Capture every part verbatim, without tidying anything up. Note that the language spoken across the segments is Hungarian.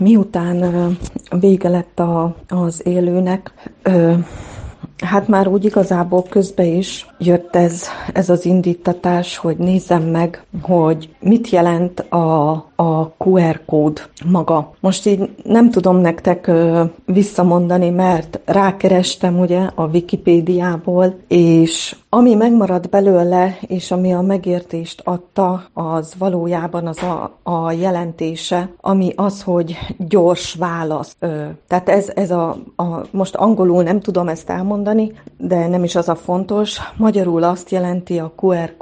Miután ö, vége lett a, az élőnek, ö, hát már úgy igazából közbe is jött ez, ez az indítatás, hogy nézzem meg, hogy mit jelent a, a kú er kód maga. Most így nem tudom nektek ö, visszamondani, mert rákerestem ugye a Wikipédiából, és ami megmaradt belőle, és ami a megértést adta, az valójában az a, a jelentése, ami az, hogy gyors válasz. Ö, tehát ez, ez a, a, most angolul nem tudom ezt elmondani, de nem is az a fontos. Magyarul azt jelenti a kú er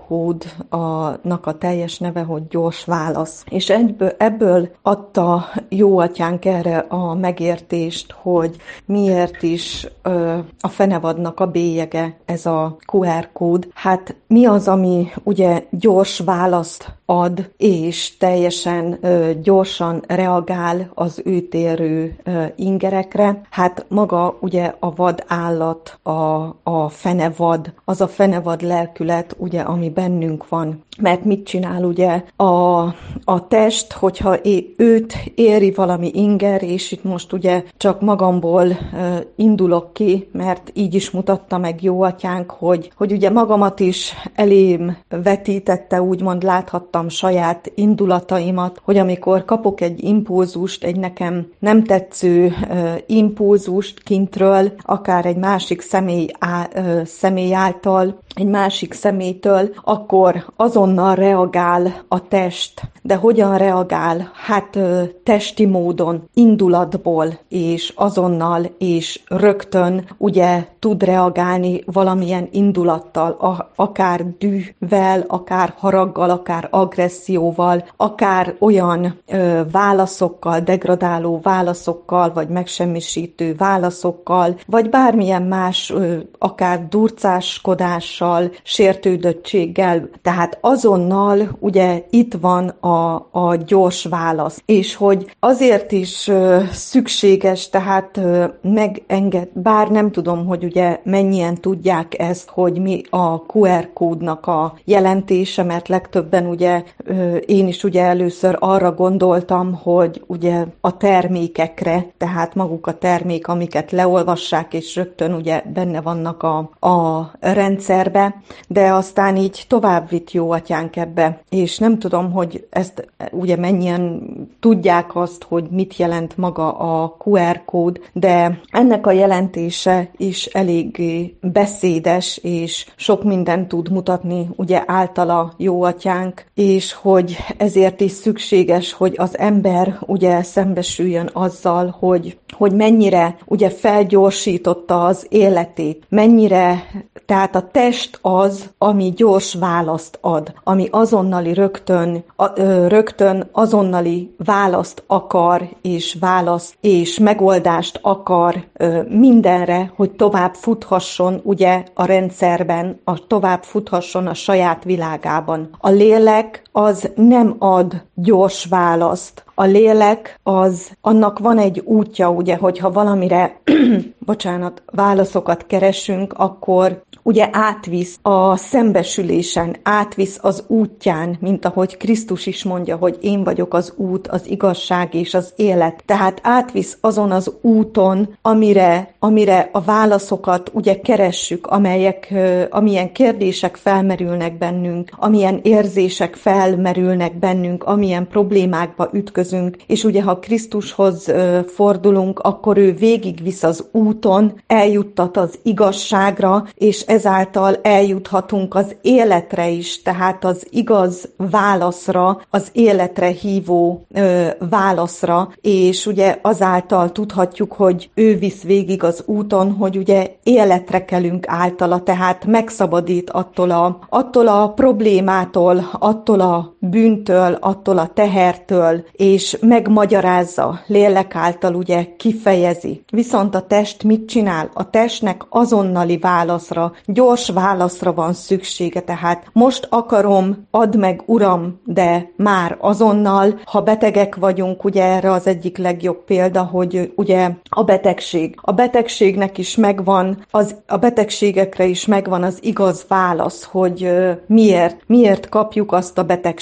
kódnak a teljes neve, hogy gyors válasz. És egyből, ebből adta jó atyánk erre a megértést, hogy miért is ö, a fenevadnak a bélyege ez a kú er kód. Hát mi az, ami ugye gyors választ ad, és teljesen ö, gyorsan reagál az őt érő ö, ingerekre? Hát maga ugye a vadállat, a, a fenevad, az a fenevad lelkület, ugye, ami bennünk van. Mert mit csinál ugye a, a test, hogyha é, őt éri valami inger, és itt most ugye csak magamból ö, indulok ki, mert így is mutatta meg jó atyánk, hogy, hogy ugye magamat is elém vetítette, úgymond láthattam saját indulataimat, hogy amikor kapok egy impulzust, egy nekem nem tetsző uh, impulzust kintről, akár egy másik személy, á, uh, személy által, egy másik személytől, akkor azonnal reagál a test. De hogyan reagál? Hát uh, testi módon, indulatból, és azonnal, és rögtön ugye tud reagálni valamilyen indulattal, a, akár dühvel, akár haraggal, akár agresszióval, akár olyan ö, válaszokkal, degradáló válaszokkal, vagy megsemmisítő válaszokkal, vagy bármilyen más, ö, akár durcáskodással, sértődöttséggel. Tehát azonnal ugye itt van a, a gyors válasz. És hogy azért is ö, szükséges, tehát ö, megenged, bár nem tudom, hogy ugye mennyien tudják ezt, hogy mi a kú er kódnak a jelentése, mert legtöbben ugye én is ugye először arra gondoltam, hogy ugye a termékekre, tehát maguk a termék, amiket leolvassák, és rögtön ugye benne vannak a, a rendszerbe, de aztán így tovább vitt jó atyánk ebbe, és nem tudom, hogy ezt ugye mennyien tudják azt, hogy mit jelent maga a kú er kód, de ennek a jelentése is eléggé beszédes, és sok mindent tud mutatni ugye általa jó atyánk, és hogy ezért is szükséges, hogy az ember ugye szembesüljön azzal, hogy, hogy mennyire ugye felgyorsította az életét, mennyire, tehát a test az, ami gyors választ ad, ami azonnali rögtön, a, ö, rögtön azonnali választ akar, és választ, és megoldást akar ö, mindenre, hogy tovább futhasson ugye a rendszerben, a tovább futhasson a saját világában. A lélek az nem ad gyors választ. A lélek az, annak van egy útja, ugye, hogyha valamire, bocsánat, válaszokat keresünk, akkor ugye átvisz a szembesülésen, átvisz az útján, mint ahogy Krisztus is mondja, hogy én vagyok az út, az igazság és az élet. Tehát átvisz azon az úton, amire, amire a válaszokat ugye keressük, amelyek, amilyen kérdések felmerülnek bennünk, amilyen érzések felmerülnek bennünk, amilyen problémákba ütközünk, és ugye ha Krisztushoz fordulunk, akkor ő végigvisz az úton, eljuttat az igazságra, és ezáltal eljuthatunk az életre is, tehát az igaz válaszra, az életre hívó ö, válaszra, és ugye azáltal tudhatjuk, hogy ő visz végig az úton, hogy ugye életre kelünk általa, tehát megszabadít attól a, attól a problémától, attól a bűntől, attól a tehertől, és megmagyarázza, lélek által ugye kifejezi. Viszont a test mit csinál? A testnek azonnali válaszra, gyors válaszra van szüksége, tehát most akarom, add meg, Uram, de már azonnal, ha betegek vagyunk, ugye erre az egyik legjobb példa, hogy ugye a betegség. A betegségnek is megvan, az, a betegségekre is megvan az igaz válasz, hogy miért, miért kapjuk azt a betegséget.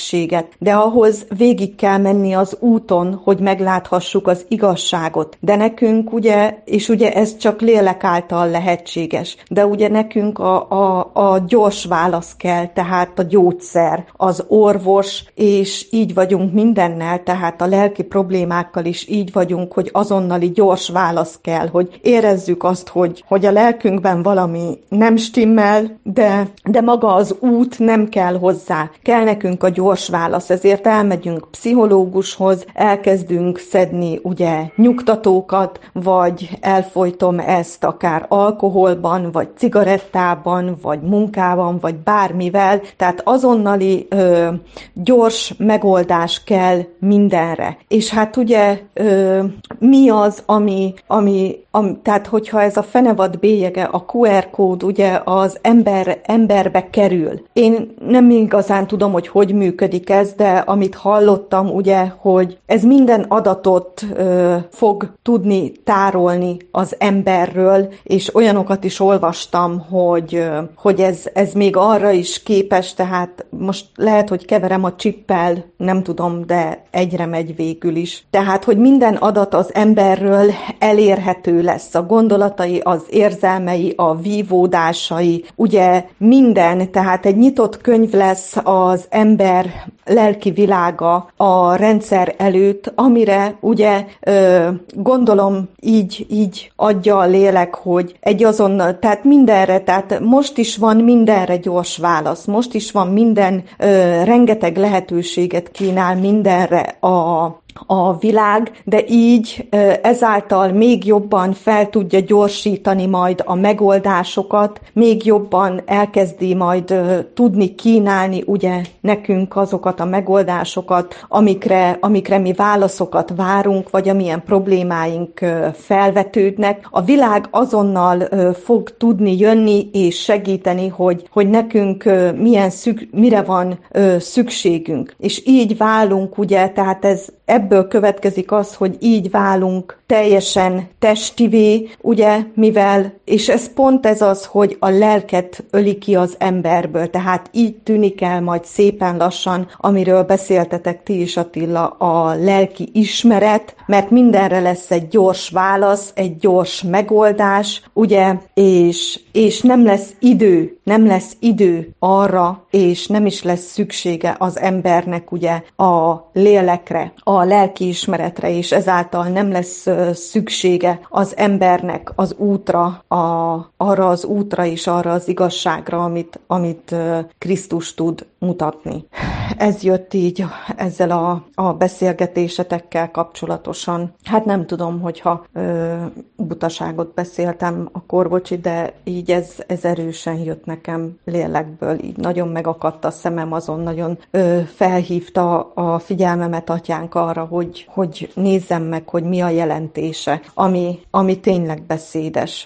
lehetőséget, de ahhoz végig kell menni az úton, hogy megláthassuk az igazságot. De nekünk ugye, és ugye ez csak lélek által lehetséges, de ugye nekünk a, a, a gyors válasz kell, tehát a gyógyszer, az orvos, és így vagyunk mindennel, tehát a lelki problémákkal is így vagyunk, hogy azonnali gyors válasz kell, hogy érezzük azt, hogy, hogy a lelkünkben valami nem stimmel, de, de maga az út nem kell hozzá. Kell nekünk a gyors válasz, ezért elmegyünk pszichológushoz, elkezdünk szedni ugye nyugtatókat, vagy elfolytom ezt akár alkoholban, vagy cigarettában, vagy munkában, vagy bármivel, tehát azonnali ö, gyors megoldás kell mindenre. És hát ugye ö, mi az, ami, ami, ami, tehát hogyha ez a fenevad bélyege, a kú er kód ugye az ember, emberbe kerül. Én nem igazán tudom, hogy hogy működik ez, de amit hallottam ugye, hogy ez minden adatot ö, fog tudni tárolni az emberről, és olyanokat is olvastam, hogy, ö, hogy ez, ez még arra is képes, tehát most lehet, hogy keverem a csippel, nem tudom, de egyre megy végül is. Tehát, hogy minden adat az emberről elérhető lesz, a gondolatai, az érzelmei, a vívódásai, ugye minden, tehát egy nyitott könyv lesz az ember lelki világa a rendszer előtt, amire ugye ö, gondolom így, így adja a lélek, hogy egy azonnal, tehát mindenre, tehát most is van mindenre gyors válasz, most is van minden, ö, rengeteg lehetőséget kínál mindenre a a világ, de így ezáltal még jobban fel tudja gyorsítani majd a megoldásokat, még jobban elkezdi majd tudni kínálni ugye nekünk azokat a megoldásokat, amikre, amikre mi válaszokat várunk, vagy amilyen problémáink felvetődnek. A világ azonnal fog tudni jönni és segíteni, hogy, hogy nekünk milyen szük, mire van szükségünk. És így válunk, ugye, tehát ez ebből következik az, hogy így válunk teljesen testivé, ugye, mivel, és ez pont ez az, hogy a lelket öli ki az emberből, tehát így tűnik el majd szépen lassan, amiről beszéltetek ti is, Attila, a lelki ismeret, mert mindenre lesz egy gyors válasz, egy gyors megoldás, ugye, és, és nem lesz idő, nem lesz idő arra, és nem is lesz szüksége az embernek ugye a lélekre, a lelki ismeretre, és ezáltal nem lesz szüksége az embernek az útra, a, arra az útra és arra az igazságra, amit, amit Krisztus tud mutatni. Ez jött így ezzel a, a beszélgetésetekkel kapcsolatosan. Hát nem tudom, hogyha ö, butaságot beszéltem, akkor bocsi, de így ez, ez erősen jött nekem lélekből. Így nagyon megakadt a szemem, azon nagyon ö, felhívta a figyelmemet atyánk arra, hogy, hogy nézzem meg, hogy mi a jelentése, ami, ami tényleg beszédes.